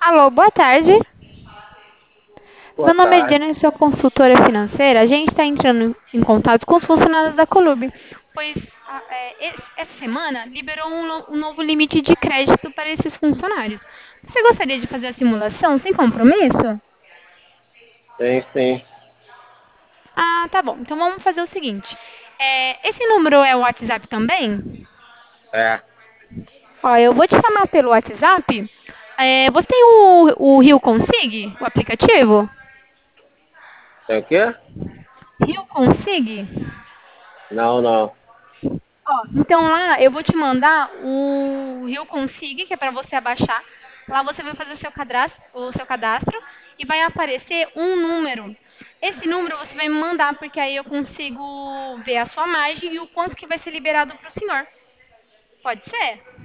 Alô, boa tarde. Boa Meu nome é tarde. Diana, eu sou consultora financeira. A gente está entrando em contato com os funcionários da Colube, pois essa semana liberou um novo limite de crédito para esses funcionários. Você gostaria de fazer a simulação sem compromisso? Sim, sim. Ah, tá bom. Então vamos fazer o seguinte. Esse número é o WhatsApp também? É. Ó, eu vou te chamar pelo WhatsApp. Você tem o Rio Consig, o aplicativo? Tem o quê? Rio Consig? Não, não. Ó, então lá eu vou te mandar o Rio Consig, que é para você abaixar. Lá você vai fazer o seu cadastro e vai aparecer um número. Esse número você vai me mandar, porque aí eu consigo ver a sua margem e o quanto que vai ser liberado para o senhor. Pode ser?